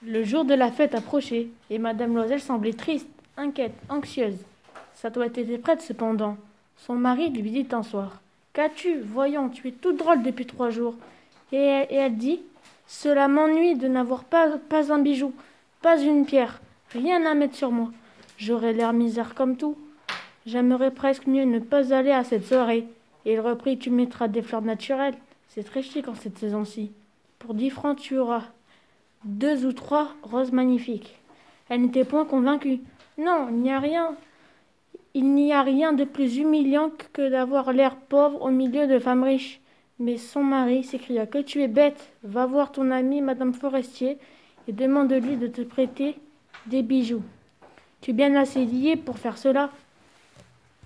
Le jour de la fête approchait, et Madame Loisel semblait triste, inquiète, anxieuse. Sa toilette était prête cependant. Son mari lui dit un soir: Qu'as-tu? Voyons, tu es toute drôle depuis 3 jours. Et elle dit: Cela m'ennuie de n'avoir pas un bijou, pas une pierre, rien à mettre sur moi. J'aurais l'air misère comme tout. J'aimerais presque mieux ne pas aller à cette soirée. Et il reprit: Tu mettras des fleurs naturelles. C'est très chic en cette saison-ci. Pour 10 francs, tu auras 2 ou 3 roses magnifiques. Elle n'était point convaincue. Non, il n'y a rien de plus humiliant que d'avoir l'air pauvre au milieu de femmes riches. Mais son mari s'écria: Que tu es bête! Va voir ton amie Madame Forestier et demande-lui de te prêter des bijoux. Tu es bien assez liée pour faire cela.